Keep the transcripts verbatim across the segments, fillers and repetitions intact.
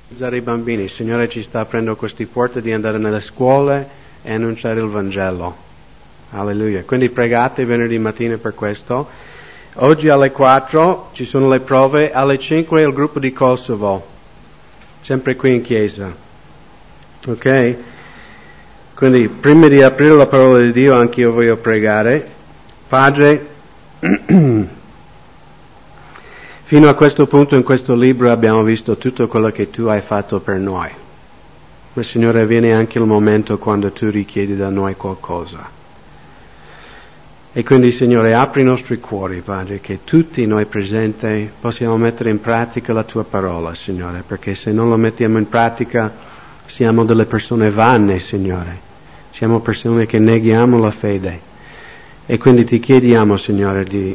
I bambini, il Signore ci sta aprendo queste porte di andare nelle scuole e annunciare il Vangelo. Alleluia. Quindi pregate venerdì mattina per questo. Oggi alle quattro ci sono le prove, alle cinque il gruppo di Kosovo, sempre qui in chiesa. Ok? Quindi prima di aprire la parola di Dio anche io voglio pregare. Padre, fino a questo punto in questo libro abbiamo visto tutto quello che tu hai fatto per noi. Ma Signore, viene anche il momento quando tu richiedi da noi qualcosa. E quindi, Signore, apri i nostri cuori, Padre, che tutti noi presenti possiamo mettere in pratica la tua parola, Signore, perché se non la mettiamo in pratica siamo delle persone vane, Signore. Siamo persone che neghiamo la fede. E quindi ti chiediamo, Signore, di,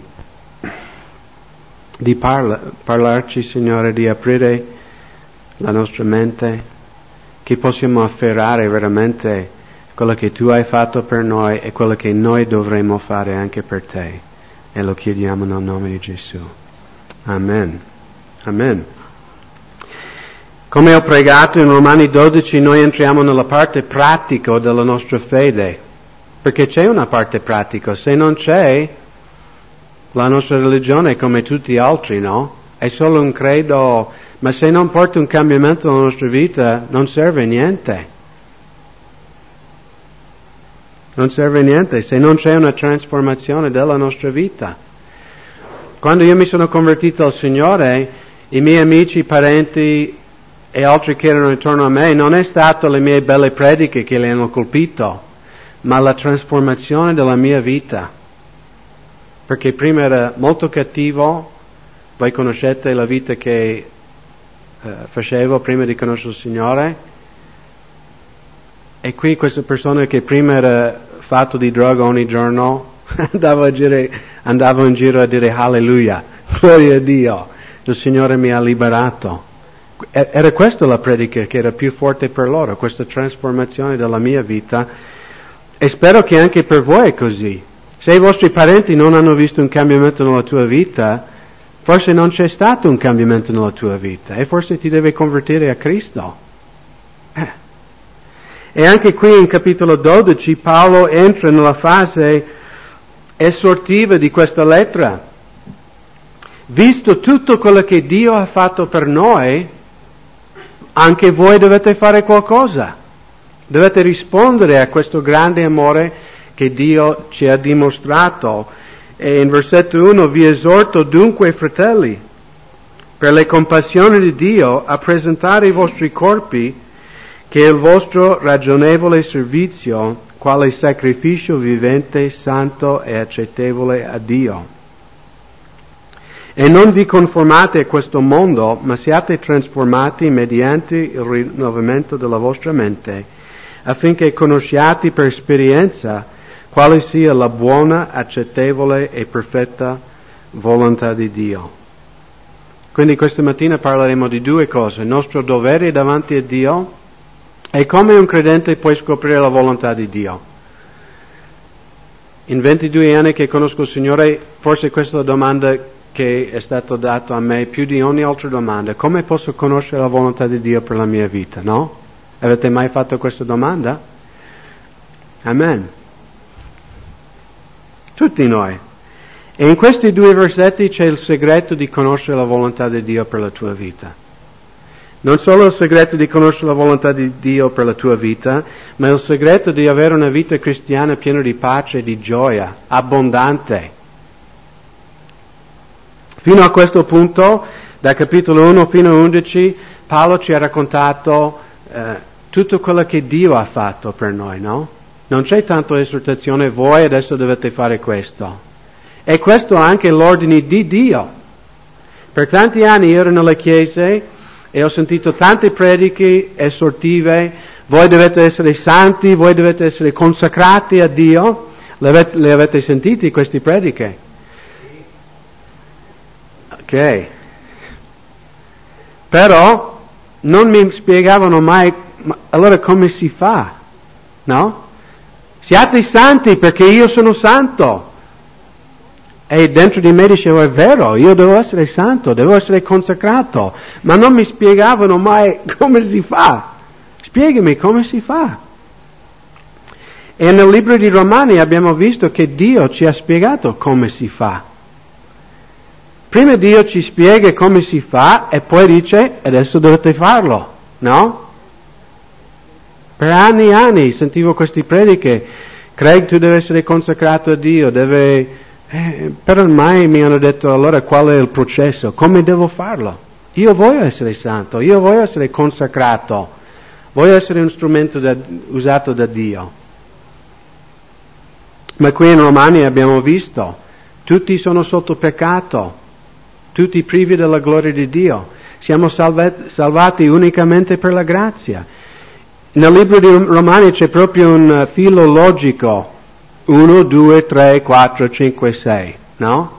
di parla, parlarci, Signore, di aprire la nostra mente, che possiamo afferrare veramente quello che tu hai fatto per noi e quello che noi dovremo fare anche per te. E lo chiediamo nel nome di Gesù. Amen. Amen. Come ho pregato in Romani dodici, noi entriamo nella parte pratica della nostra fede, perché c'è una parte pratica. Se non c'è, la nostra religione è come tutti gli altri, no? È solo un credo, ma se non porta un cambiamento nella nostra vita, non serve niente. Non serve niente se non c'è una trasformazione della nostra vita. Quando io mi sono convertito al Signore, i miei amici, i parenti e altri che erano intorno a me, non è stato le mie belle prediche che li hanno colpito, ma la trasformazione della mia vita. Perché prima era molto cattivo, voi conoscete la vita che uh, facevo prima di conoscere il Signore, e qui questa persona che prima era fatto di droga ogni giorno, andavo, a gire, andavo in giro a dire alleluia, gloria a Dio, il Signore mi ha liberato. Era questa la predica che era più forte per loro, questa trasformazione della mia vita, e spero che anche per voi è così. Se i vostri parenti non hanno visto un cambiamento nella tua vita, forse non c'è stato un cambiamento nella tua vita, e forse ti devi convertire a Cristo. Eh. E anche qui in capitolo dodici Paolo entra nella fase esortiva di questa lettera. Visto tutto quello che Dio ha fatto per noi, anche voi dovete fare qualcosa. Dovete rispondere a questo grande amore che Dio ci ha dimostrato. E in versetto uno: vi esorto dunque, fratelli, per le compassioni di Dio, a presentare i vostri corpi che è il vostro ragionevole servizio, quale sacrificio vivente, santo e accettevole a Dio. E non vi conformate a questo mondo, ma siate trasformati mediante il rinnovamento della vostra mente, affinché conosciate per esperienza quale sia la buona, accettevole e perfetta volontà di Dio. Quindi questa mattina parleremo di due cose: il nostro dovere davanti a Dio e come un credente può scoprire la volontà di Dio. In ventidue anni che conosco il Signore, forse questa è la domanda che è stata data a me più di ogni altra domanda: come posso conoscere la volontà di Dio per la mia vita, no? Avete mai fatto questa domanda? Amen. Tutti noi. E in questi due versetti c'è il segreto di conoscere la volontà di Dio per la tua vita. Non solo il segreto di conoscere la volontà di Dio per la tua vita, ma il segreto di avere una vita cristiana piena di pace e di gioia, abbondante. Fino a questo punto, da capitolo uno fino a undici, Paolo ci ha raccontato eh, tutto quello che Dio ha fatto per noi, no? Non c'è tanto esortazione, voi adesso dovete fare questo. E questo è anche l'ordine di Dio. Per tanti anni ero nelle chiese e ho sentito tante prediche esortive: voi dovete essere santi, voi dovete essere consacrati a Dio. Le avete, le avete sentite queste prediche? Ok. Però non mi spiegavano mai, ma allora come si fa? No? Siate santi perché io sono santo. E dentro di me dicevo, è vero, io devo essere santo, devo essere consacrato, ma non mi spiegavano mai come si fa. Spiegami come si fa. E nel libro di Romani abbiamo visto che Dio ci ha spiegato come si fa. Prima Dio ci spiega come si fa e poi dice, adesso dovete farlo, no? Per anni e anni sentivo queste prediche, Craig, tu devi essere consacrato a Dio, deve... Eh, per ormai mi hanno detto allora qual è il processo, come devo farlo? Io voglio essere santo, io voglio essere consacrato, voglio essere un strumento da, usato da Dio. Ma qui in Romani abbiamo visto, tutti sono sotto peccato, tutti privi della gloria di Dio, siamo salvati, salvati unicamente per la grazia. Nel libro di Romani c'è proprio un filo logico, uno, due, tre, quattro, cinque, sei, no?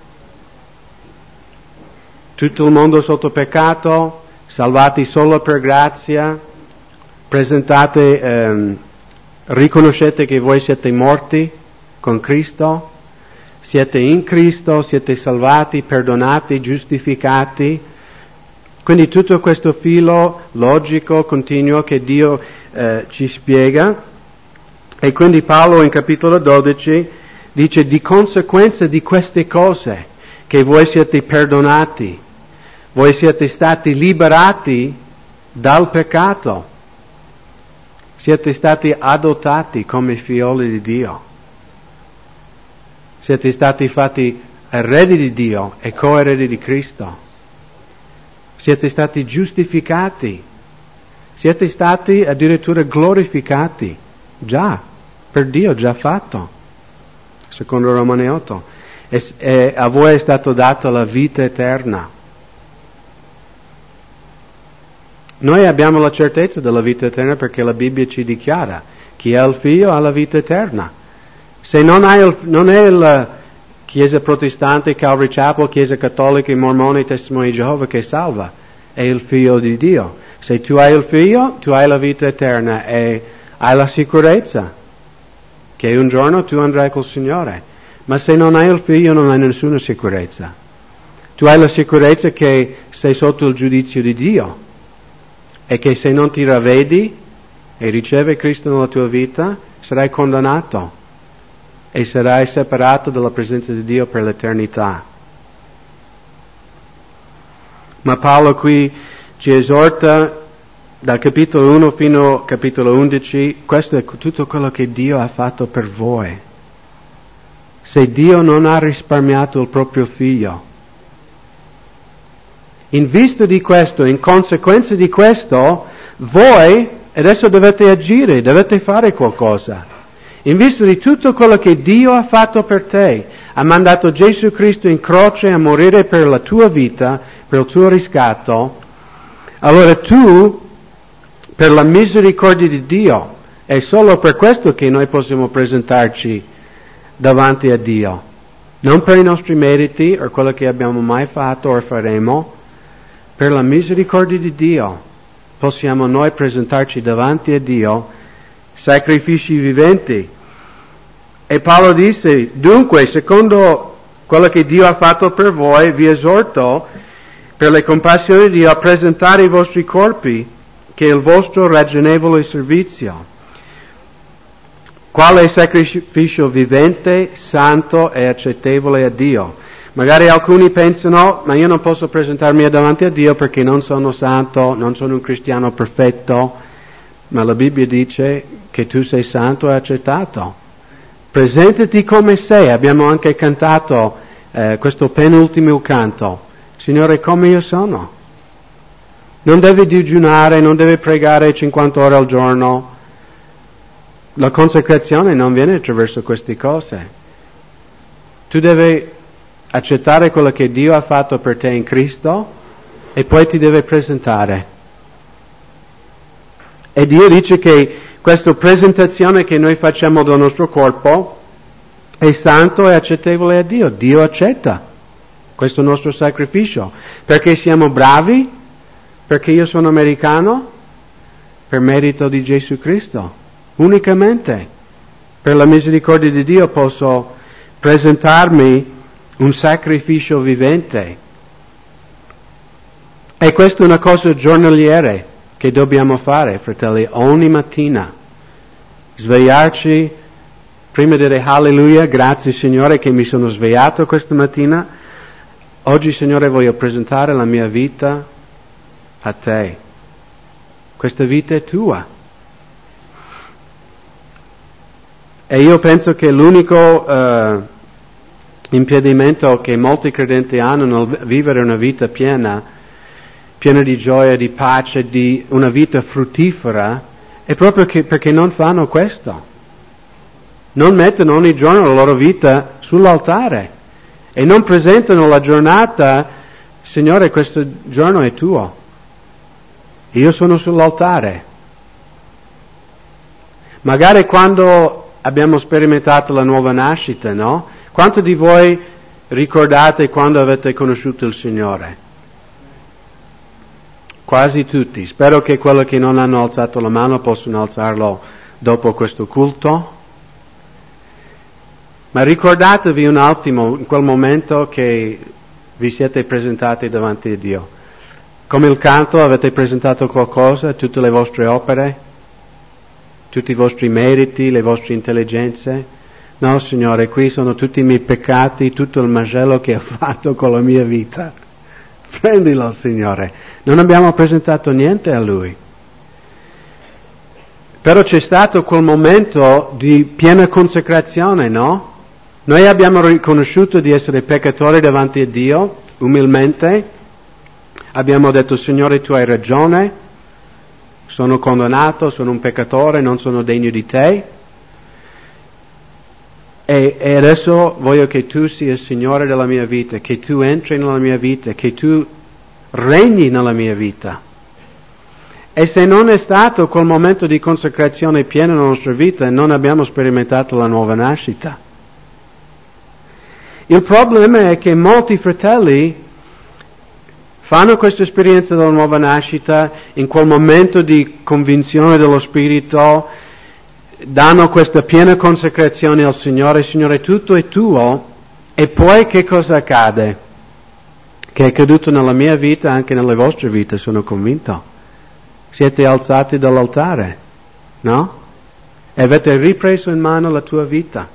Tutto il mondo sotto peccato, salvati solo per grazia, presentate, ehm, riconoscete che voi siete morti con Cristo, siete in Cristo, siete salvati, perdonati, giustificati. Quindi tutto questo filo logico, continuo che Dio eh, ci spiega. E quindi Paolo in capitolo dodici dice di conseguenza di queste cose che voi siete perdonati, voi siete stati liberati dal peccato, siete stati adottati come figlioli di Dio, siete stati fatti eredi di Dio e coeredi di Cristo, siete stati giustificati, siete stati addirittura glorificati. Già, per Dio già fatto, secondo Romani otto, e, e a voi è stato dato la vita eterna. Noi abbiamo la certezza della vita eterna perché la Bibbia ci dichiara, chi ha il figlio ha la vita eterna. Se non, hai il, non è la Chiesa protestante, Calvary Chapel, Chiesa cattolica, i mormoni, testimoni di Geova che salva, è il figlio di Dio. Se tu hai il figlio, tu hai la vita eterna e hai la sicurezza che un giorno tu andrai col Signore. Ma se non hai il figlio non hai nessuna sicurezza. Tu hai la sicurezza che sei sotto il giudizio di Dio e che se non ti ravvedi e ricevi Cristo nella tua vita sarai condannato e sarai separato dalla presenza di Dio per l'eternità. Ma Paolo qui ci esorta dal capitolo uno fino al capitolo undici, questo è tutto quello che Dio ha fatto per voi. Se Dio non ha risparmiato il proprio figlio, in vista di questo, in conseguenza di questo, voi adesso dovete agire, dovete fare qualcosa. In vista di tutto quello che Dio ha fatto per te, ha mandato Gesù Cristo in croce a morire per la tua vita, per il tuo riscatto, allora tu, per la misericordia di Dio, è solo per questo che noi possiamo presentarci davanti a Dio. Non per i nostri meriti o quello che abbiamo mai fatto o faremo, per la misericordia di Dio possiamo noi presentarci davanti a Dio sacrifici viventi. E Paolo disse, dunque, secondo quello che Dio ha fatto per voi, vi esorto per le compassioni di Dio a presentare i vostri corpi che è il vostro ragionevole servizio, quale sacrificio vivente, santo e accettevole a Dio. Magari alcuni pensano, ma io non posso presentarmi davanti a Dio perché non sono santo, non sono un cristiano perfetto, ma la Bibbia dice che tu sei santo e accettato. Presentati come sei, abbiamo anche cantato eh, questo penultimo canto, Signore come io sono. Non devi digiunare, non devi pregare cinquanta ore al giorno. La consacrazione non viene attraverso queste cose. Tu devi accettare quello che Dio ha fatto per te in Cristo e poi ti deve presentare. E Dio dice che questa presentazione che noi facciamo del nostro corpo è santo e accettevole a Dio. Dio accetta questo nostro sacrificio. Perché siamo bravi? Perché io sono americano? Per merito di Gesù Cristo. Unicamente. Per la misericordia di Dio posso presentarmi un sacrificio vivente. E questa è una cosa giornaliera che dobbiamo fare, fratelli, ogni mattina. Svegliarci, prima di dire alleluia, grazie Signore che mi sono svegliato questa mattina. Oggi Signore voglio presentare la mia vita a te. Questa vita è tua. E io penso che l'unico uh, impedimento che molti credenti hanno nel vivere una vita piena, piena di gioia, di pace, di una vita fruttifera, è proprio che, perché non fanno questo. Non mettono ogni giorno la loro vita sull'altare e non presentano la giornata, Signore, questo giorno è tuo. Io sono sull'altare. Magari quando abbiamo sperimentato la nuova nascita, no? Quanti di voi ricordate quando avete conosciuto il Signore? Quasi tutti. Spero che quelli che non hanno alzato la mano possano alzarlo dopo questo culto. Ma ricordatevi un attimo, in quel momento che vi siete presentati davanti a Dio. Come il canto avete presentato qualcosa, tutte le vostre opere? Tutti i vostri meriti, le vostre intelligenze? No, Signore, qui sono tutti i miei peccati, tutto il macello che ho fatto con la mia vita. Prendilo, Signore. Non abbiamo presentato niente a Lui. Però c'è stato quel momento di piena consacrazione, no? Noi abbiamo riconosciuto di essere peccatori davanti a Dio, umilmente. Abbiamo detto, Signore, tu hai ragione. Sono condannato, sono un peccatore, non sono degno di te. E, e adesso voglio che tu sia il Signore della mia vita, che tu entri nella mia vita, che tu regni nella mia vita. E se non è stato quel momento di consacrazione piena nella nostra vita, non abbiamo sperimentato la nuova nascita. Il problema è che molti fratelli fanno questa esperienza della nuova nascita in quel momento di convinzione dello Spirito, danno questa piena consacrazione al Signore, Signore tutto è tuo, e poi che cosa accade? Che è accaduto nella mia vita, anche nelle vostre vite, sono convinto. Siete alzati dall'altare, no? E avete ripreso in mano la tua vita.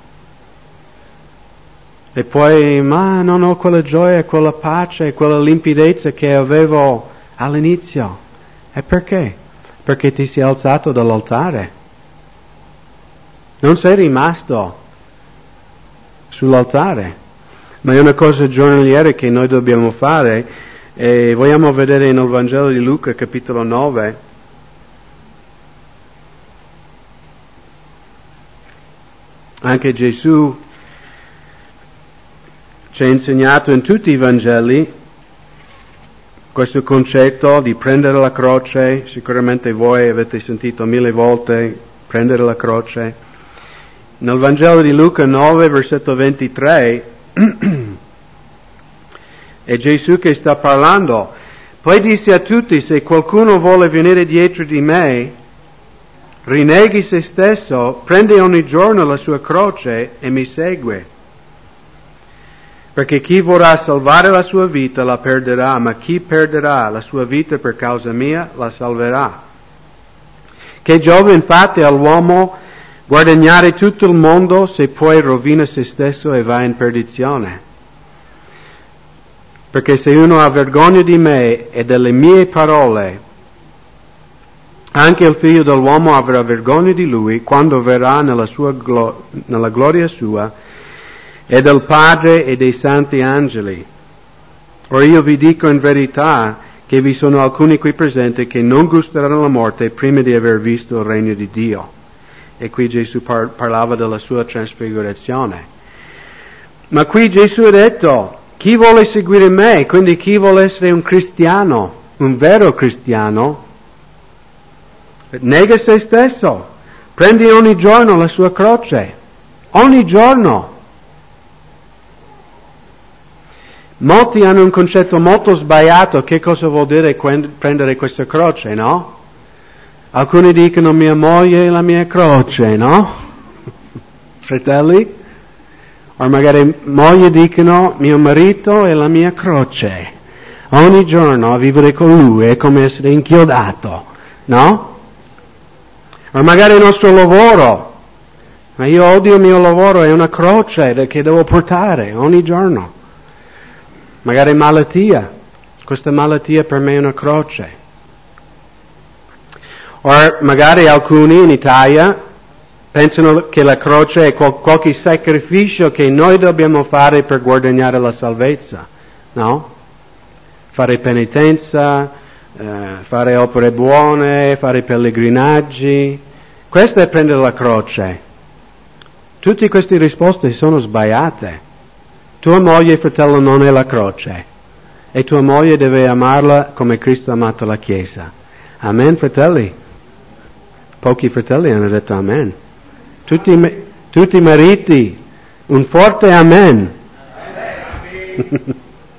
E poi, ma non ho quella gioia, quella pace, quella limpidezza che avevo all'inizio. E perché? Perché ti sei alzato dall'altare. Non sei rimasto sull'altare. Ma è una cosa giornaliera che noi dobbiamo fare. E vogliamo vedere nel Vangelo di Luca, capitolo nove. Anche Gesù ci ha insegnato in tutti i Vangeli questo concetto di prendere la croce. Sicuramente voi avete sentito mille volte prendere la croce. Nel Vangelo di Luca nove, versetto ventitré, è Gesù che sta parlando. Poi disse a tutti, se qualcuno vuole venire dietro di me, rinneghi se stesso, prende ogni giorno la sua croce e mi segue. Perché chi vorrà salvare la sua vita la perderà, ma chi perderà la sua vita per causa mia la salverà. Che giove infatti all'uomo guadagnare tutto il mondo se poi rovina se stesso e va in perdizione? Perché se uno ha vergogna di me e delle mie parole, anche il figlio dell'uomo avrà vergogna di lui quando verrà nella sua glo- nella gloria sua e del Padre e dei santi angeli. Ora io vi dico in verità che vi sono alcuni qui presenti che non gusteranno la morte prima di aver visto il regno di Dio. E qui Gesù par- parlava della sua trasfigurazione. Ma qui Gesù ha detto, chi vuole seguire me, quindi chi vuole essere un cristiano, un vero cristiano, nega se stesso, prendi ogni giorno la sua croce, ogni giorno. Molti hanno un concetto molto sbagliato, che cosa vuol dire prendere questa croce, no? Alcuni dicono mia moglie è la mia croce, no? Fratelli? O magari moglie dicono, mio marito è la mia croce. Ogni giorno a vivere con lui è come essere inchiodato, no? O magari il nostro lavoro. Ma io odio il mio lavoro, è una croce che devo portare ogni giorno. Magari malattia. Questa malattia per me è una croce. O magari alcuni in Italia pensano che la croce è qualche sacrificio che noi dobbiamo fare per guadagnare la salvezza, no? Fare penitenza, eh, fare opere buone, fare pellegrinaggi. Questo è prendere la croce. Tutte queste risposte sono sbagliate. Tua moglie, fratello, non è la croce. E tua moglie deve amarla come Cristo ha amato la Chiesa. Amen, fratelli? Pochi fratelli hanno detto amen. Tutti, tutti i mariti, un forte amen. Amen.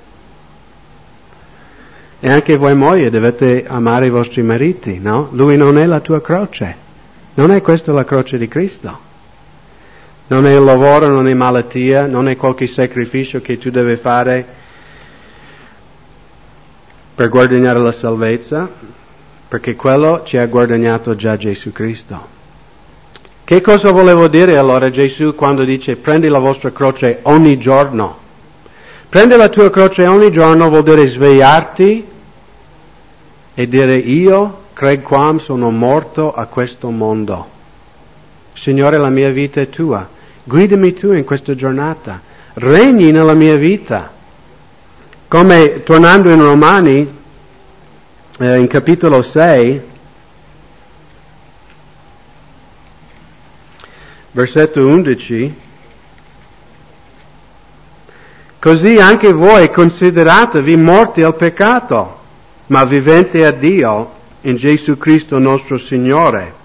E anche voi mogli dovete amare i vostri mariti, no? Lui non è la tua croce. Non è questa la croce di Cristo. Non è il lavoro, non è malattia, non è qualche sacrificio che tu devi fare per guadagnare la salvezza, perché quello ci ha guadagnato già Gesù Cristo. Che cosa volevo dire allora Gesù quando dice prendi la vostra croce ogni giorno? Prendi la tua croce ogni giorno vuol dire svegliarti e dire io, Craig Quam, sono morto a questo mondo. Signore, la mia vita è tua. Guidami tu in questa giornata. Regni nella mia vita. Come tornando in Romani, eh, in capitolo sei, versetto undici, così anche voi consideratevi morti al peccato, ma viventi a Dio in Gesù Cristo nostro Signore.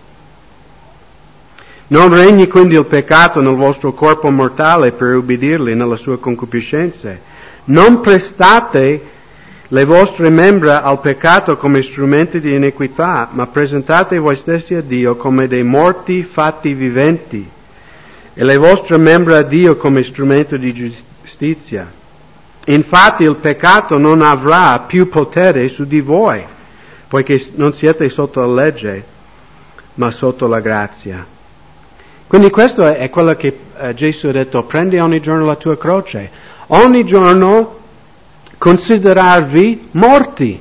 Non regni quindi il peccato nel vostro corpo mortale per ubbidirli nella sua concupiscenza. Non prestate le vostre membra al peccato come strumenti di iniquità, ma presentate voi stessi a Dio come dei morti fatti viventi, e le vostre membra a Dio come strumento di giustizia. Infatti il peccato non avrà più potere su di voi, poiché non siete sotto la legge, ma sotto la grazia. Quindi questo è quello che eh, Gesù ha detto, prendi ogni giorno la tua croce, ogni giorno considerarvi morti.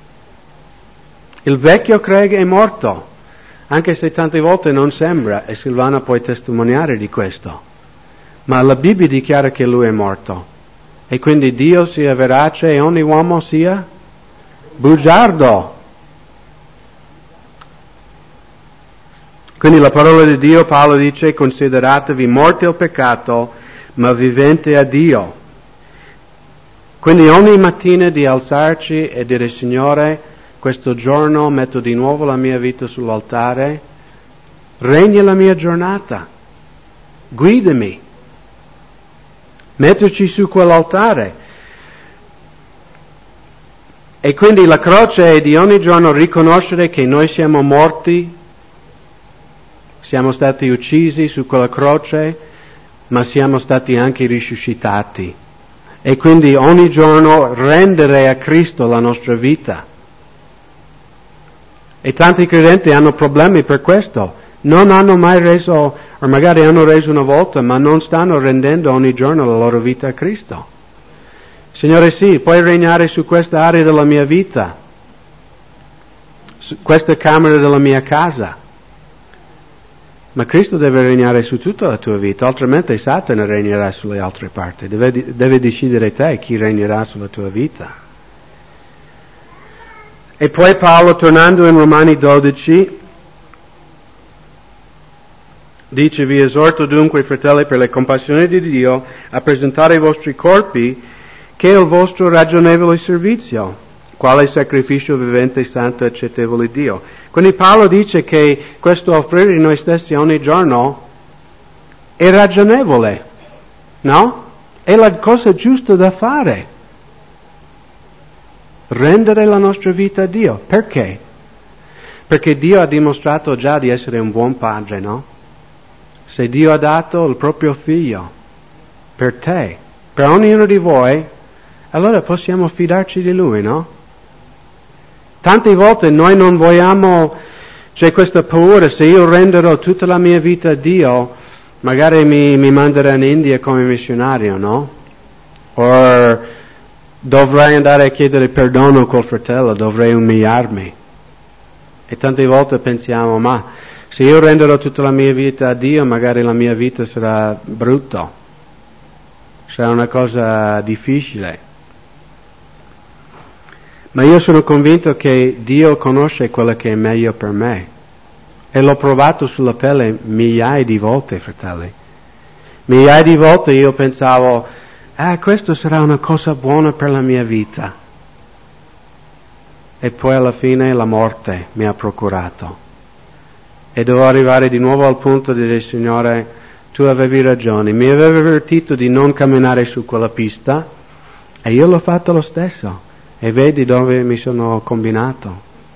Il vecchio Craig è morto, anche se tante volte non sembra, e Silvana può testimoniare di questo, ma la Bibbia dichiara che lui è morto, e quindi Dio sia verace e ogni uomo sia bugiardo. Quindi la parola di Dio, Paolo dice, consideratevi morti al peccato, ma viventi a Dio. Quindi ogni mattina di alzarci e dire, Signore, questo giorno metto di nuovo la mia vita sull'altare, regna la mia giornata, guidami, metterci su quell'altare. E quindi la croce è di ogni giorno riconoscere che noi siamo morti, siamo stati uccisi su quella croce, ma siamo stati anche risuscitati. E quindi ogni giorno rendere a Cristo la nostra vita. E tanti credenti hanno problemi per questo. Non hanno mai reso, o magari hanno reso una volta, ma non stanno rendendo ogni giorno la loro vita a Cristo. Signore, sì, puoi regnare su questa area della mia vita, su questa camera della mia casa. Ma Cristo deve regnare su tutta la tua vita, altrimenti Satana regnerà sulle altre parti. Deve, deve decidere te chi regnerà sulla tua vita. E poi Paolo, tornando in Romani dodici, dice, vi esorto dunque, fratelli, per le compassioni di Dio, a presentare i vostri corpi che è il vostro ragionevole servizio, quale sacrificio vivente, santo e accettevole di Dio. Quindi Paolo dice che questo offrire noi stessi ogni giorno è ragionevole, no? È la cosa giusta da fare. Rendere la nostra vita a Dio. Perché? Perché Dio ha dimostrato già di essere un buon padre, no? Se Dio ha dato il proprio figlio per te, per ognuno di voi, allora possiamo fidarci di Lui, no? Tante volte noi non vogliamo, c'è questa paura, se io renderò tutta la mia vita a Dio, magari mi, mi manderà in India come missionario, no? O dovrei andare a chiedere perdono col fratello, dovrei umiliarmi. E tante volte pensiamo, ma se io renderò tutta la mia vita a Dio, magari la mia vita sarà brutta, sarà una cosa difficile. Ma io sono convinto che Dio conosce quello che è meglio per me. E l'ho provato sulla pelle migliaia di volte, fratelli. Migliaia di volte io pensavo, ah, questo sarà una cosa buona per la mia vita. E poi alla fine la morte mi ha procurato. E devo arrivare di nuovo al punto di dire, Signore, tu avevi ragione. Mi avevi avvertito di non camminare su quella pista e io l'ho fatto lo stesso. E vedi dove mi sono combinato.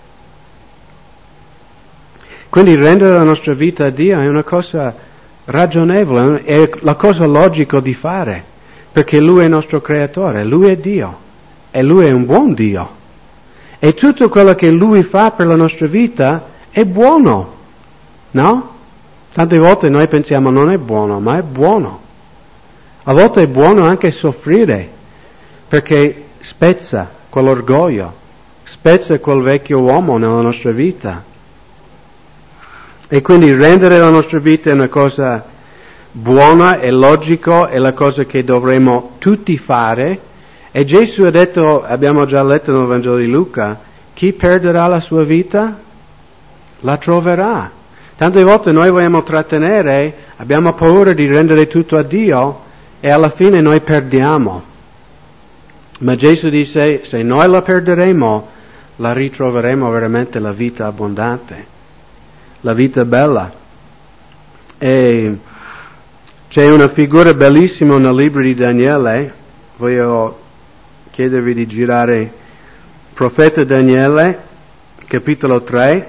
Quindi rendere la nostra vita a Dio è una cosa ragionevole, è la cosa logica di fare, perché Lui è il nostro creatore, Lui è Dio, e Lui è un buon Dio. E tutto quello che Lui fa per la nostra vita è buono, no? Tante volte noi pensiamo non è buono, ma è buono. A volte è buono anche soffrire, perché spezza quell'orgoglio, spezza quel vecchio uomo nella nostra vita. E quindi rendere la nostra vita una cosa buona e logico, è la cosa che dovremmo tutti fare. E Gesù ha detto, abbiamo già letto nel Vangelo di Luca, chi perderà la sua vita la troverà. Tante volte noi vogliamo trattenere, abbiamo paura di rendere tutto a Dio e alla fine noi perdiamo. Ma Gesù dice, se noi la perderemo, la ritroveremo veramente la vita abbondante, la vita bella. E c'è una figura bellissima nel libro di Daniele, voglio chiedervi di girare il profeta Daniele, capitolo tre.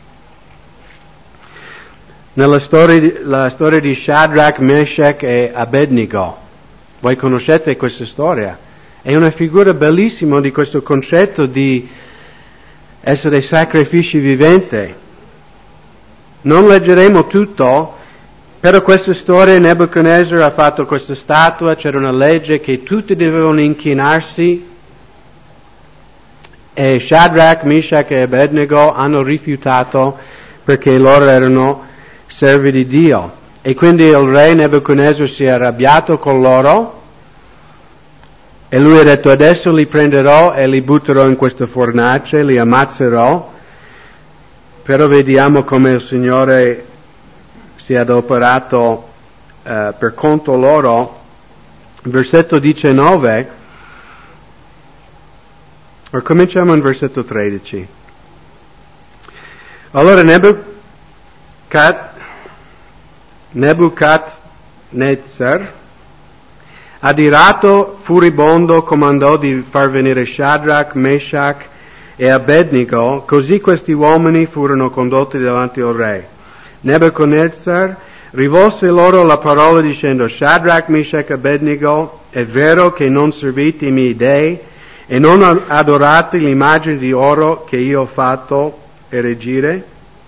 Nella storia, la storia di Shadrach, Meshach e Abednego. Voi conoscete questa storia? È una figura bellissima di questo concetto di essere sacrifici viventi. Non leggeremo tutto, però questa storia Nebuchadnezzar ha fatto questa statua, c'era una legge che tutti dovevano inchinarsi e Shadrach, Meshach e Abednego hanno rifiutato perché loro erano servi di Dio. E quindi il re Nebuchadnezzar si è arrabbiato con loro e lui ha detto adesso li prenderò e li butterò in questa fornace, li ammazzerò, però vediamo come il Signore si è adoperato eh, per conto loro. Versetto diciannove, o cominciamo in versetto tredici. Allora Nebuchad, Nebuchadnezzar, adirato, furibondo, comandò di far venire Shadrach, Meshach e Abednego, così questi uomini furono condotti davanti al re. Nebuchadnezzar rivolse loro la parola dicendo, Shadrach, Meshach e Abednego, è vero che non servite i miei dei e non adorate l'immagine di oro che io ho fatto erigere?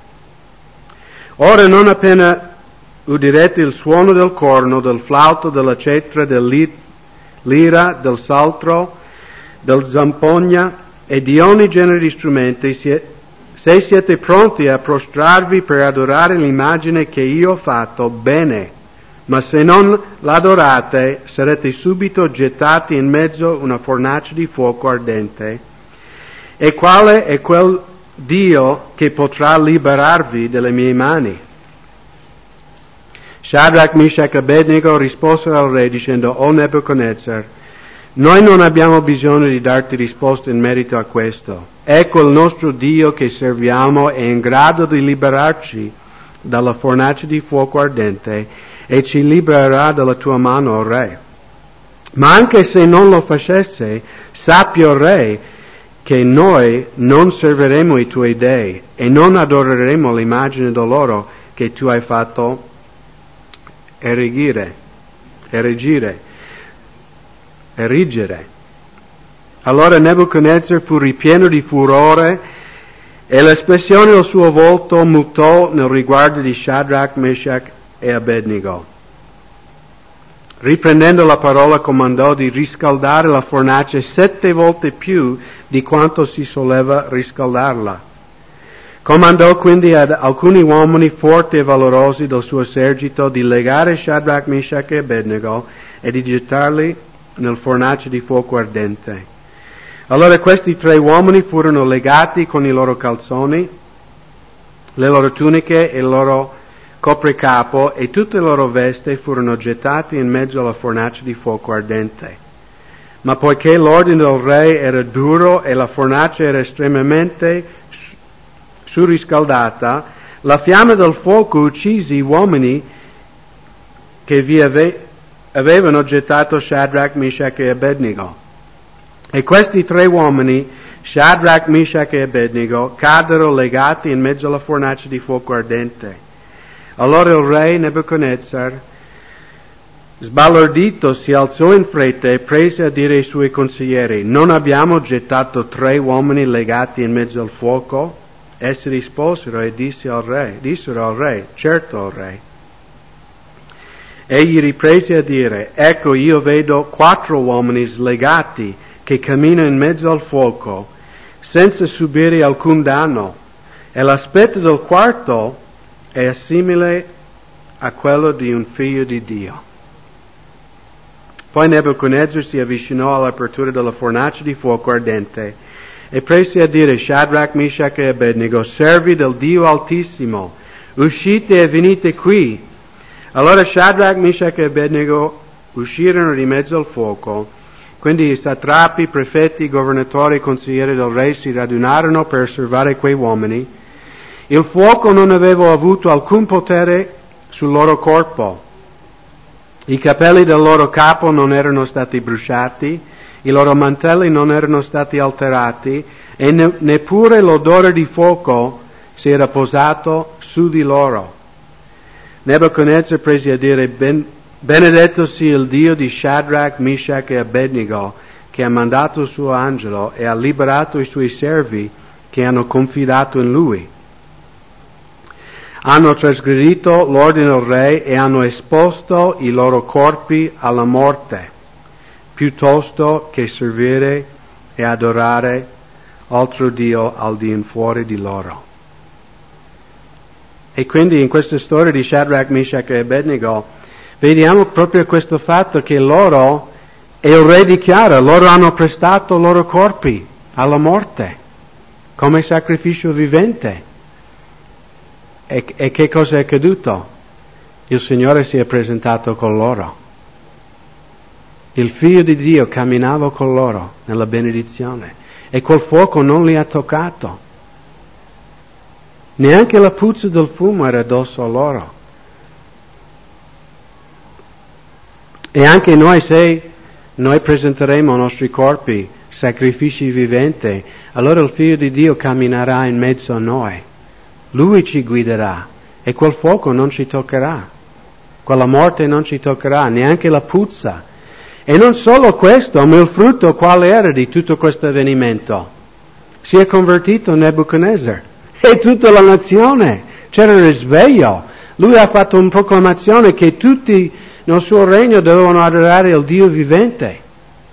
Ora non appena udirete il suono del corno, del flauto, della cetra, del lira, del saltro, del zampogna e di ogni genere di strumenti, se siete pronti a prostrarvi per adorare l'immagine che io ho fatto, bene, ma se non l'adorate sarete subito gettati in mezzo a una fornace di fuoco ardente. E quale è quel Dio che potrà liberarvi dalle mie mani? Shadrach, Meshach e Abednego risposero al re dicendo, O Nebuchadnezzar, noi non abbiamo bisogno di darti risposta in merito a questo. Ecco il nostro Dio che serviamo è in grado di liberarci dalla fornace di fuoco ardente e ci libererà dalla tua mano, o re. Ma anche se non lo facesse, sappi, o re, che noi non serviremo i tuoi dei e non adoreremo l'immagine d'oro che tu hai fatto erigere. erigere, erigere. Allora Nebuchadnezzar fu ripieno di furore e l'espressione del suo volto mutò nel riguardo di Shadrach, Meshach e Abednego. Riprendendo la parola comandò di riscaldare la fornace sette volte più di quanto si soleva riscaldarla. Comandò quindi ad alcuni uomini forti e valorosi del suo esercito di legare Shadrach, Meshach e Abednego e di gettarli nel fornace di fuoco ardente. Allora questi tre uomini furono legati con i loro calzoni, le loro tuniche e il loro copricapo e tutte le loro vesti furono gettati in mezzo alla fornace di fuoco ardente. Ma poiché l'ordine del re era duro e la fornace era estremamente surriscaldata, la fiamma del fuoco uccise gli uomini che vi ave- avevano gettato Shadrach, Meshach e Abednego. E questi tre uomini, Shadrach, Meshach e Abednego, caddero legati in mezzo alla fornace di fuoco ardente. Allora il re Nebuchadnezzar, sbalordito, si alzò in fretta e prese a dire ai suoi consiglieri: non abbiamo gettato tre uomini legati in mezzo al fuoco? Essi risposero e disse al re, dissero al re, certo al re. Egli riprese a dire: ecco, io vedo quattro uomini slegati che camminano in mezzo al fuoco senza subire alcun danno, e l'aspetto del quarto è simile a quello di un figlio di Dio. Poi Nebuchadnezzar si avvicinò all'apertura della fornace di fuoco ardente e prese a dire: Shadrach, Meshach e Abednego, servi del Dio Altissimo, uscite e venite qui. Allora Shadrach, Meshach e Abednego uscirono di mezzo al fuoco. Quindi i satrapi, prefetti, governatori e consiglieri del re si radunarono per osservare quei uomini. Il fuoco non aveva avuto alcun potere sul loro corpo. I capelli del loro capo non erano stati bruciati, i loro mantelli non erano stati alterati e ne- neppure l'odore di fuoco si era posato su di loro. Nebuchadnezzar prese a dire: ben, benedetto sia il Dio di Shadrach, Meshach e Abednego, che ha mandato il suo angelo e ha liberato i suoi servi che hanno confidato in lui. Hanno trasgredito l'ordine del re e hanno esposto i loro corpi alla morte, piuttosto che servire e adorare altro Dio al di in fuori di loro. E quindi in questa storia di Shadrach, Meshach e Abednego vediamo proprio questo fatto che loro, e il re dichiara, loro hanno prestato i loro corpi alla morte come sacrificio vivente. E, e che cosa è accaduto? Il Signore si è presentato con loro. Il Figlio di Dio camminava con loro nella benedizione e quel fuoco non li ha toccato. Neanche la puzza del fumo era addosso a loro. E anche noi, se noi presenteremo i nostri corpi sacrifici viventi, allora il Figlio di Dio camminerà in mezzo a noi. Lui ci guiderà e quel fuoco non ci toccherà, quella morte non ci toccherà, neanche la puzza. E non solo questo, ma il frutto qual era di tutto questo avvenimento? Si è convertito Nebuchadnezzar e tutta la nazione, c'era il risveglio. Lui ha fatto una proclamazione che tutti nel suo regno dovevano adorare il Dio vivente.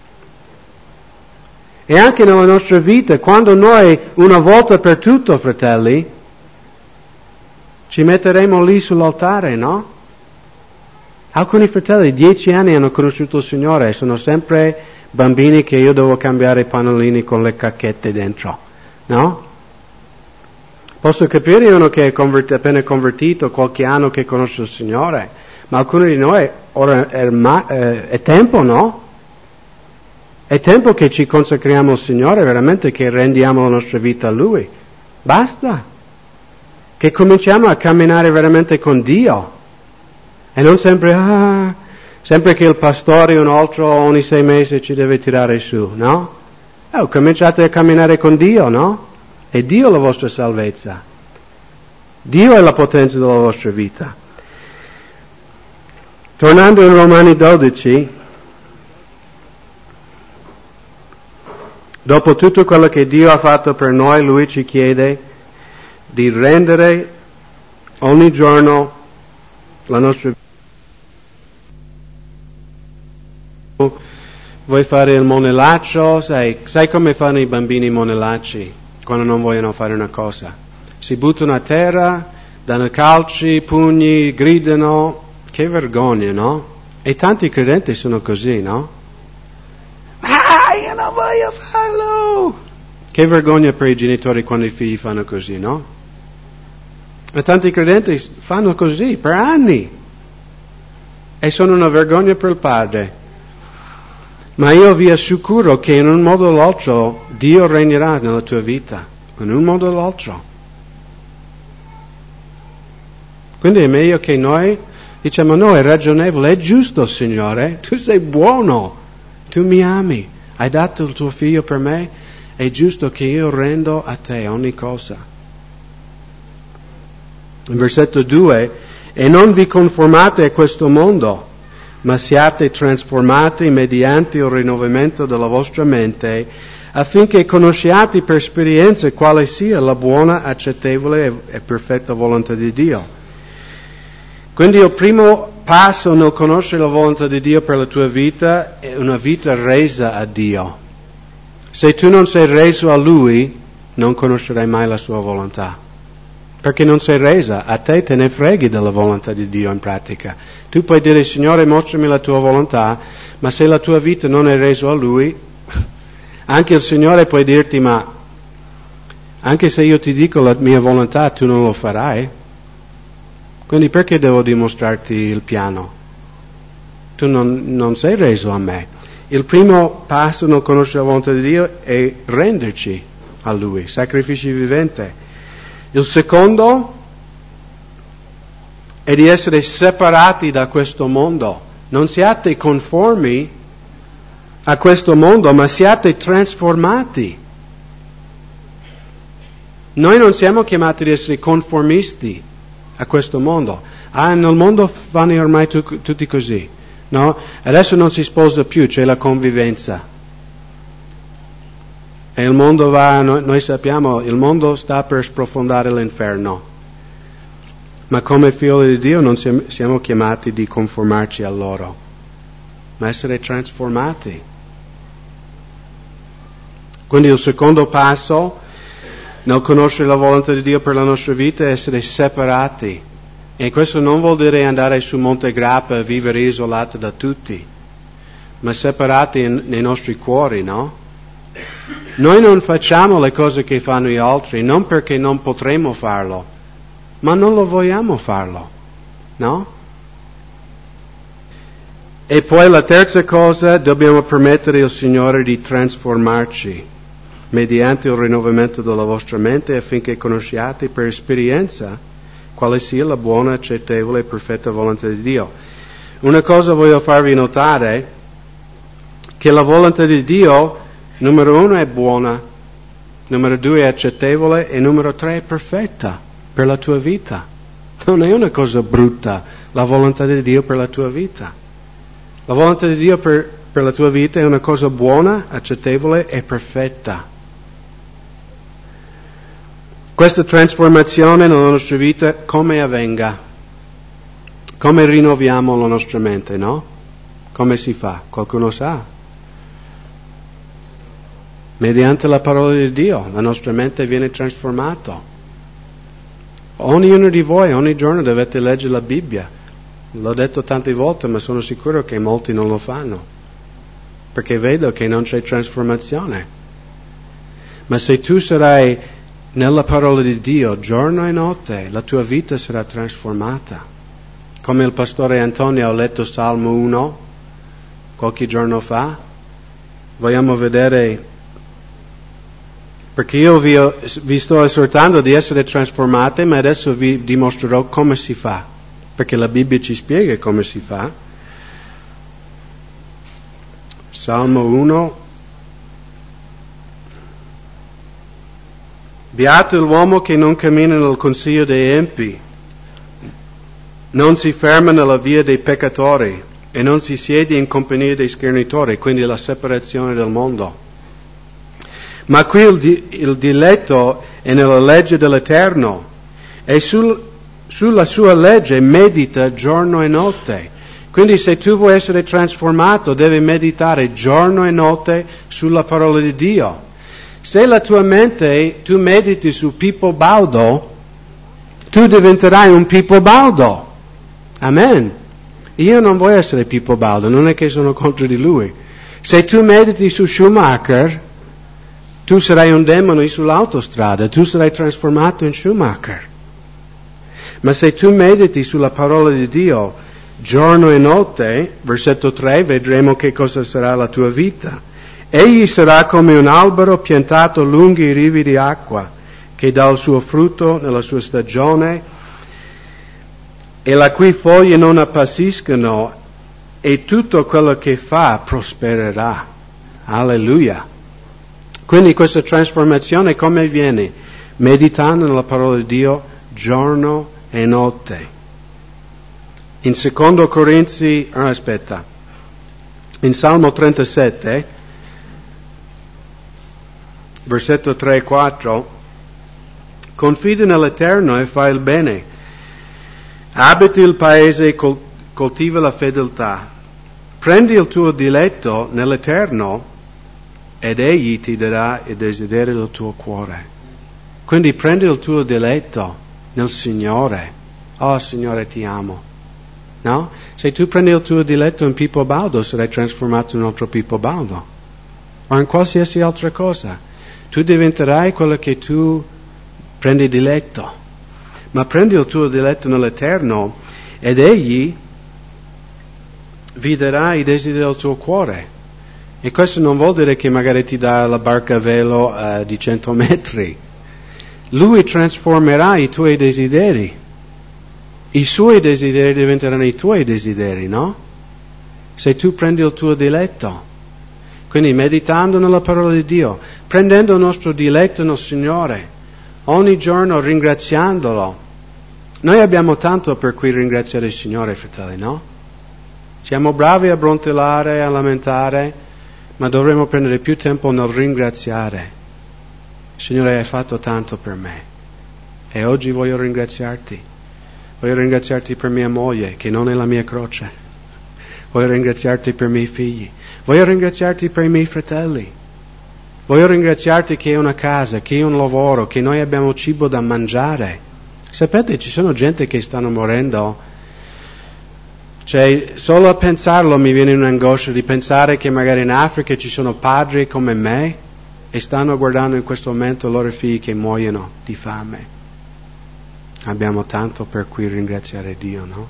E anche nella nostra vita, quando noi una volta per tutto, fratelli, ci metteremo lì sull'altare, no? Alcuni fratelli dieci anni hanno conosciuto il Signore e sono sempre bambini che io devo cambiare i pannolini con le cacchette dentro, no? Posso capire uno che è convert- appena convertito, qualche anno che conosce il Signore, ma alcuni di noi ora è, ma- eh, è tempo, no? È tempo che ci consacriamo al Signore, veramente che rendiamo la nostra vita a Lui. Basta. Che cominciamo a camminare veramente con Dio. E non sempre, ah, sempre che il pastore un altro ogni sei mesi ci deve tirare su, no? Eh, cominciate a camminare con Dio, no? È Dio la vostra salvezza. Dio è la potenza della vostra vita. Tornando in Romani dodici, dopo tutto quello che Dio ha fatto per noi, Lui ci chiede di rendere ogni giorno la nostra vita. Vuoi fare il monellaccio? Sai, sai come fanno i bambini monellacci quando non vogliono fare una cosa? Si buttano a terra, danno calci, pugni, gridano. Che vergogna, no? E tanti credenti sono così, no? Ah, io non voglio farlo! Che vergogna per i genitori quando i figli fanno così, no? E tanti credenti fanno così per anni. E sono una vergogna per il padre. Ma io vi assicuro che in un modo o l'altro Dio regnerà nella tua vita. In un modo o l'altro. Quindi è meglio che noi diciamo no, è ragionevole, è giusto, Signore, tu sei buono, tu mi ami, hai dato il tuo figlio per me, è giusto che io rendo a te ogni cosa. In versetto due, e non vi conformate a questo mondo, ma siate trasformati mediante il rinnovamento della vostra mente, affinché conosciate per esperienza quale sia la buona, accettevole e perfetta volontà di Dio. Quindi il primo passo nel conoscere la volontà di Dio per la tua vita è una vita resa a Dio. Se tu non sei reso a Lui, non conoscerai mai la sua volontà. Perché non sei resa, a te te ne freghi della volontà di Dio in pratica. Tu puoi dire, Signore, mostrami la tua volontà, ma se la tua vita non è resa a Lui, anche il Signore può dirti, ma anche se io ti dico la mia volontà, tu non lo farai. Quindi perché devo dimostrarti il piano? Tu non, non sei reso a me. Il primo passo nel conoscere la volontà di Dio è renderci a Lui, sacrificio vivente. Il secondo è di essere separati da questo mondo. Non siate conformi a questo mondo, ma siate trasformati. Noi non siamo chiamati ad essere conformisti a questo mondo. Ah, nel mondo vanno ormai tu, tutti così, no? Adesso non si sposa più, c'è la convivenza. E il mondo va, noi, noi sappiamo, il mondo sta per sprofondare l'inferno. Ma come figli di Dio non siamo, siamo chiamati di conformarci a loro, ma essere trasformati. Quindi il secondo passo nel conoscere la volontà di Dio per la nostra vita è essere separati. E questo non vuol dire andare su Monte Grappa e vivere isolati da tutti, ma separati in, nei nostri cuori, no? Noi non facciamo le cose che fanno gli altri, non perché non potremo farlo, ma non lo vogliamo farlo, no? E poi la terza cosa, dobbiamo permettere al Signore di trasformarci mediante il rinnovamento della vostra mente, affinché conosciate per esperienza quale sia la buona, accettevole e perfetta volontà di Dio. Una cosa voglio farvi notare, che la volontà di Dio, numero uno, è buona, numero due è accettevole e numero tre è perfetta per la tua vita. Non è una cosa brutta la volontà di Dio per la tua vita. La volontà di Dio per, per la tua vita è una cosa buona, accettevole e perfetta. Questa trasformazione nella nostra vita come avvenga? Come rinnoviamo la nostra mente, no? Come si fa? Qualcuno sa? Mediante la parola di Dio, la nostra mente viene trasformata. Ognuno di voi, ogni giorno dovete leggere la Bibbia. L'ho detto tante volte, ma sono sicuro che molti non lo fanno, perché vedo che non c'è trasformazione. Ma se tu sarai nella parola di Dio, giorno e notte, la tua vita sarà trasformata. Come il pastore Antonio ha letto Salmo uno qualche giorno fa, vogliamo vedere, perché io vi, ho, vi sto esortando di essere trasformati, ma adesso vi dimostrerò come si fa, perché la Bibbia ci spiega come si fa. Salmo uno. Beato l'uomo che non cammina nel consiglio dei empi, non si ferma nella via dei peccatori e non si siede in compagnia dei schernitori, quindi la separazione del mondo. Ma qui il, di, il diletto è nella legge dell'Eterno e sul, sulla sua legge medita giorno e notte. Quindi se tu vuoi essere trasformato devi meditare giorno e notte sulla parola di Dio. Se la tua mente, tu mediti su Pippo Baudo, tu diventerai un Pippo Baudo. Amen. Io non voglio essere Pippo Baudo, non è che sono contro di lui. Se tu mediti su Schumacher, tu sarai un demone sull'autostrada, tu sarai trasformato in Schumacher. Ma se tu mediti sulla parola di Dio giorno e notte, versetto tre, vedremo che cosa sarà la tua vita. Egli sarà come un albero piantato lungo i rivi di acqua, che dà il suo frutto nella sua stagione, e la cui foglie non appassiscono, e tutto quello che fa prospererà. Alleluia. Quindi questa trasformazione come avviene? Meditando nella parola di Dio giorno e notte. In secondo Corinzi, oh, aspetta, in Salmo trentasette, versetto tre e quattro, confida nell'Eterno e fai il bene, abiti il paese e col- coltiva la fedeltà, prendi il tuo diletto nell'Eterno ed Egli ti darà il desiderio del tuo cuore. Quindi prendi il tuo diletto nel Signore. Oh Signore, ti amo. No? Se tu prendi il tuo diletto in Pippo Baudo, sarai trasformato in un altro Pippo Baudo. O in qualsiasi altra cosa. Tu diventerai quello che tu prendi diletto. Ma prendi il tuo diletto nell'Eterno ed Egli vi darà i desideri del tuo cuore. E questo non vuol dire che magari ti dà la barca a velo uh, di cento metri. Lui trasformerà i tuoi desideri. I suoi desideri diventeranno i tuoi desideri, no? Se tu prendi il tuo diletto. Quindi meditando nella parola di Dio, prendendo il nostro diletto nel Signore, ogni giorno ringraziandolo. Noi abbiamo tanto per cui ringraziare il Signore, fratelli, no? Siamo bravi a brontolare, a lamentare, ma dovremmo prendere più tempo nel ringraziare. Signore, hai fatto tanto per me e oggi voglio ringraziarti. Voglio ringraziarti per mia moglie, che non è la mia croce. Voglio ringraziarti per i miei figli. Voglio ringraziarti per i miei fratelli. Voglio ringraziarti che hai una casa, che hai un lavoro, che noi abbiamo cibo da mangiare. Sapete, ci sono gente che stanno morendo. Cioè, solo a pensarlo mi viene un'angoscia di pensare che magari in Africa ci sono padri come me e stanno guardando in questo momento i loro figli che muoiono di fame. Abbiamo tanto per cui ringraziare Dio, no?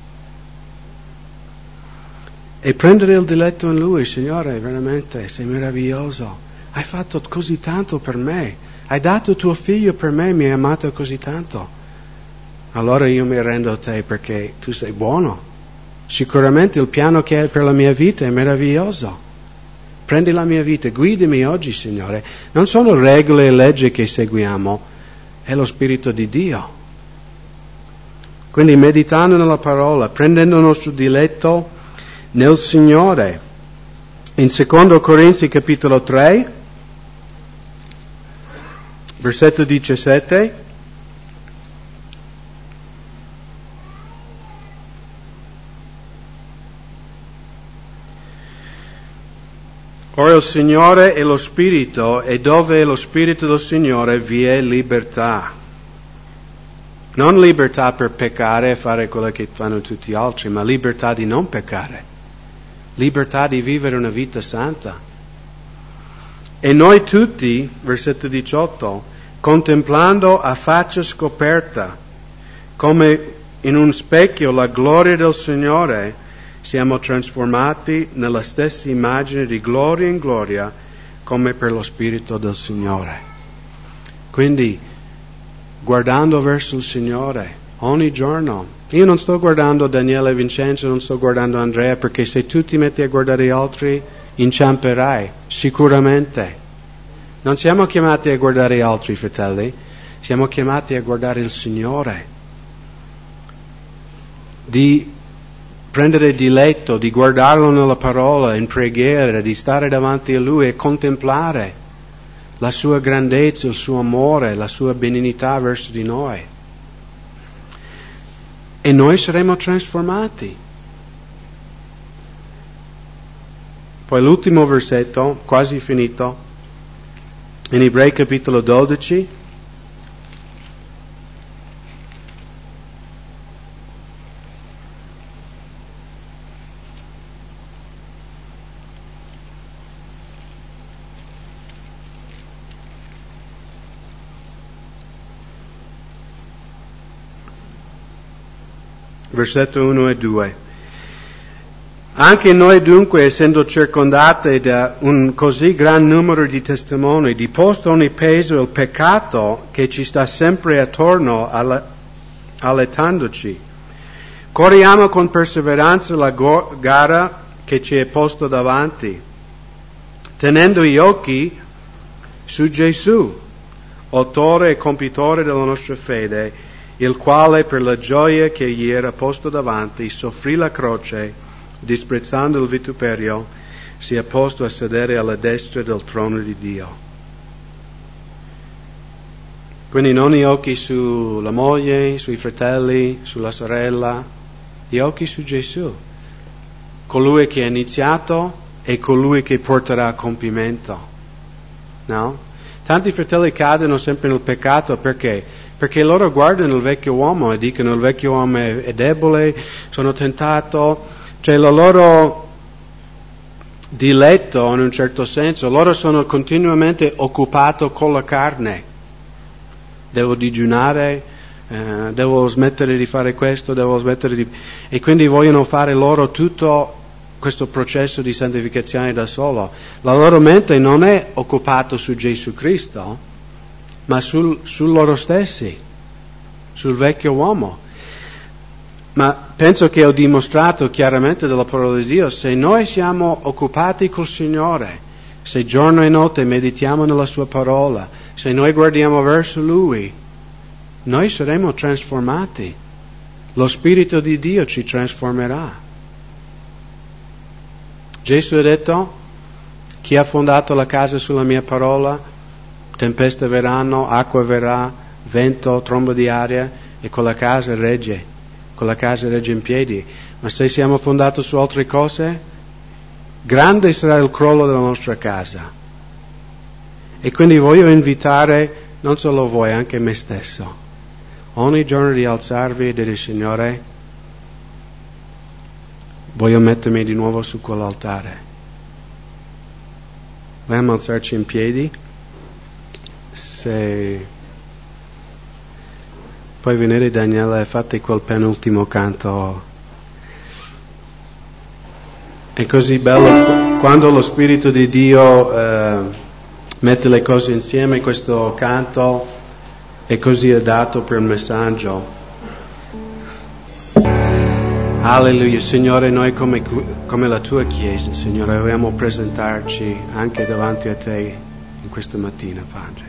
E prendere il diletto in Lui, Signore, veramente sei meraviglioso. Hai fatto così tanto per me. Hai dato tuo figlio per me, mi hai amato così tanto. Allora io mi rendo a te perché tu sei buono. Sicuramente il piano che hai per la mia vita è meraviglioso. Prendi la mia vita, guidami oggi, Signore. Non sono regole e leggi che seguiamo, è lo Spirito di Dio. Quindi meditando nella parola, prendendo il nostro diletto nel Signore. In secondo Corinzi capitolo tre, versetto diciassette, ora il Signore è lo Spirito e dove è lo Spirito del Signore vi è libertà. Non libertà per peccare e fare quello che fanno tutti gli altri, ma libertà di non peccare. Libertà di vivere una vita santa. E noi tutti, versetto diciotto, contemplando a faccia scoperta, come in un specchio la gloria del Signore, siamo trasformati nella stessa immagine di gloria in gloria, come per lo Spirito del Signore. Quindi, guardando verso il Signore, ogni giorno, io non sto guardando Daniele e Vincenzo, non sto guardando Andrea, perché se tu ti metti a guardare gli altri, inciamperai, sicuramente. Non siamo chiamati a guardare gli altri, fratelli, siamo chiamati a guardare il Signore. di prendere diletto, di guardarlo nella parola, in preghiera, di stare davanti a Lui e contemplare la sua grandezza, il suo amore, la sua benignità verso di noi. E noi saremo trasformati. Poi l'ultimo versetto, quasi finito, in Ebrei capitolo dodici. Versetto uno e due. Anche noi dunque, essendo circondati da un così gran numero di testimoni, di posto ogni peso e il peccato che ci sta sempre attorno, allettandoci, corriamo con perseveranza la go- gara che ci è posto davanti, tenendo gli occhi su Gesù, autore e compitore della nostra fede, il quale per la gioia che gli era posto davanti soffrì la croce, disprezzando il vituperio, si è posto a sedere alla destra del trono di Dio. Quindi non gli occhi sulla moglie, sui fratelli, sulla sorella, gli occhi su Gesù, colui che ha iniziato e colui che porterà a compimento. No? Tanti fratelli cadono sempre nel peccato perché? Perché loro guardano il vecchio uomo e dicono il vecchio uomo è, è debole, sono tentato. Cioè il loro diletto, in un certo senso, loro sono continuamente occupati con la carne. Devo digiunare, eh, devo smettere di fare questo, devo smettere di... E quindi vogliono fare loro tutto questo processo di santificazione da solo. La loro mente non è occupata su Gesù Cristo, ma sul, su loro stessi, sul vecchio uomo. Ma penso che ho dimostrato chiaramente dalla parola di Dio, se noi siamo occupati col Signore, se giorno e notte meditiamo nella Sua parola, se noi guardiamo verso Lui, noi saremo trasformati. Lo Spirito di Dio ci trasformerà. Gesù ha detto, chi ha fondato la casa sulla mia parola, tempeste verranno, acqua verrà, vento, tromba di aria, e quella casa regge. Quella casa regge in piedi. Ma se siamo fondati su altre cose, grande sarà il crollo della nostra casa. E quindi voglio invitare non solo voi, anche me stesso, ogni giorno di alzarvi e dire Signore, voglio mettermi di nuovo su quell'altare. Vogliamo alzarci in piedi? Se puoi venire Daniela e fate quel penultimo canto. È così bello quando lo Spirito di Dio eh, mette le cose insieme, questo canto è così adatto per il messaggio. Alleluia, Signore, noi come, come la tua Chiesa, Signore, vogliamo presentarci anche davanti a te in questa mattina, Padre.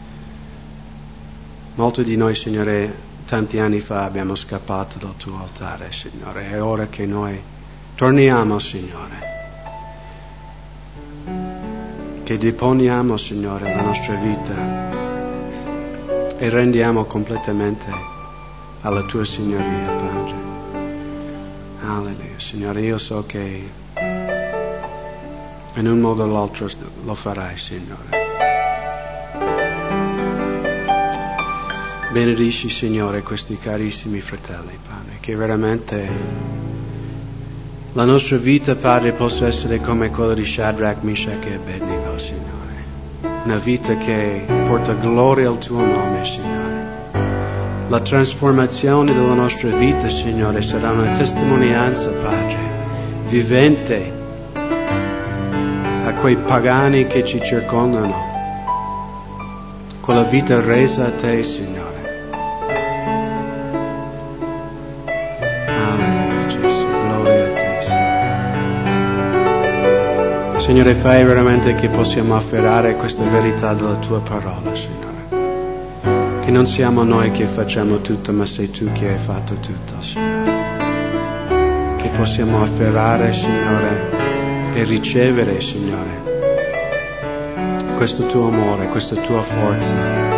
Molti di noi, Signore, tanti anni fa abbiamo scappato dal tuo altare, Signore, è ora che noi torniamo, Signore, che deponiamo, Signore, la nostra vita e rendiamo completamente alla tua Signoria, Padre. Alleluia, Signore, io so che in un modo o l'altro lo farai, Signore. Benedici, Signore, questi carissimi fratelli, Padre, che veramente la nostra vita, Padre, possa essere come quella di Shadrach, Meshach e Abednego, Signore. Una vita che porta gloria al tuo nome, Signore. La trasformazione della nostra vita, Signore, sarà una testimonianza, Padre, vivente a quei pagani che ci circondano. Quella vita resa a te, Signore. Signore, fai veramente che possiamo afferrare questa verità della tua parola, Signore. Che non siamo noi che facciamo tutto, ma sei tu che hai fatto tutto, Signore. che possiamo afferrare, Signore, e ricevere, Signore, questo tuo amore, questa tua forza,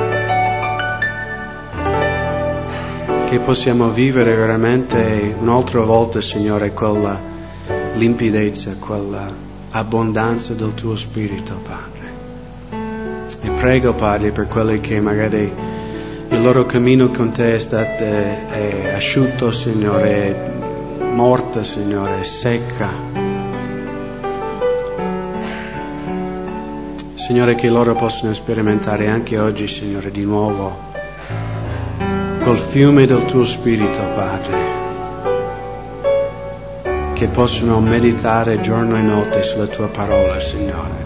che possiamo vivere veramente un'altra volta, Signore, quella limpidezza, quella abbondanza del tuo Spirito, Padre. E prego, Padre, per quelli che magari il loro cammino con te è stato è asciutto, Signore, è morta, Signore, è secca. Signore, che loro possano sperimentare anche oggi, Signore, di nuovo col fiume del tuo Spirito, Padre, che possono meditare giorno e notte sulla tua parola, Signore.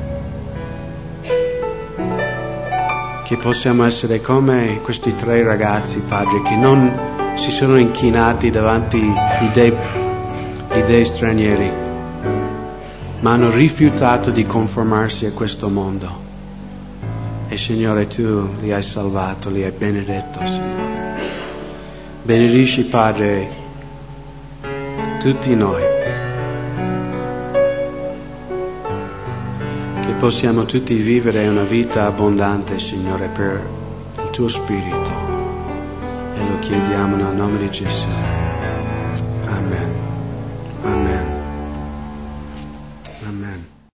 Che possiamo essere come questi tre ragazzi, Padre, che non si sono inchinati davanti ai dei, dei stranieri, ma hanno rifiutato di conformarsi a questo mondo. E Signore, tu li hai salvato, li hai benedetto, Signore. Benedici, Padre, tutti noi, che possiamo tutti vivere una vita abbondante, Signore, per il tuo Spirito. E lo chiediamo nel nome di Gesù. Amen. Amen.